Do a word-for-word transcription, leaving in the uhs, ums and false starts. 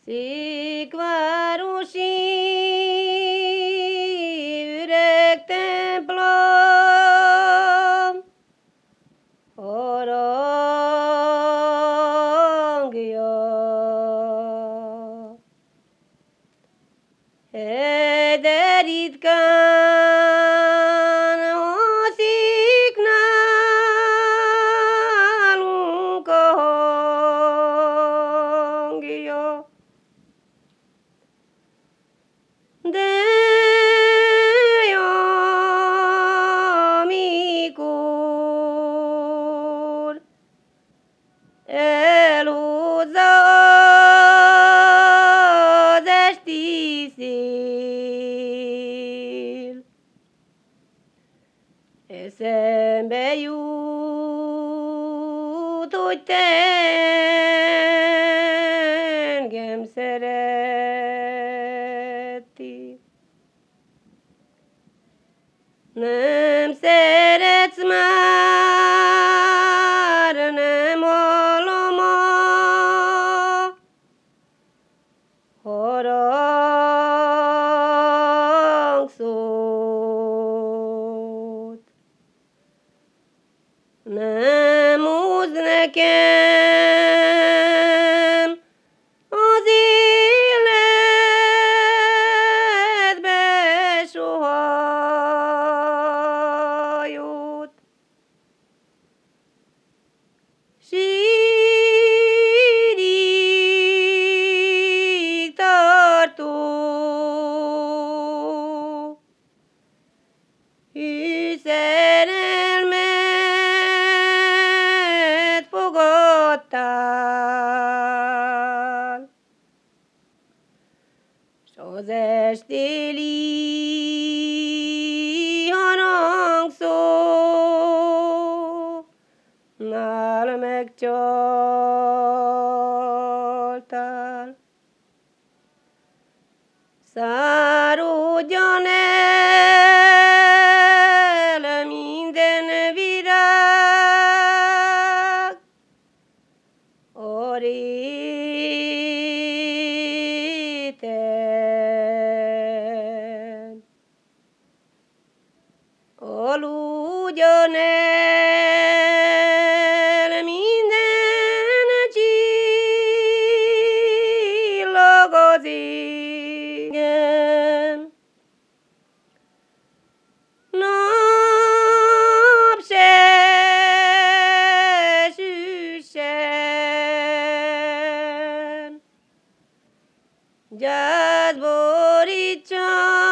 Székvárosi üreg templom, harangja. De ritkán haszik nálunk a hangja, de amikor elhozza az esti szél, eszembe jut, hogy te engem szerettél. Nem szeretsz már, nem hallom a harangszót. Nem húz nekem az életbe soha jót. Sírig tartó hű szerelmet fogadtál, s az estéli harangszónál megcsaltál. Száradjon el minden virág a réten, aludjon el minden csillag az égen, nap se süssen, gyász borítson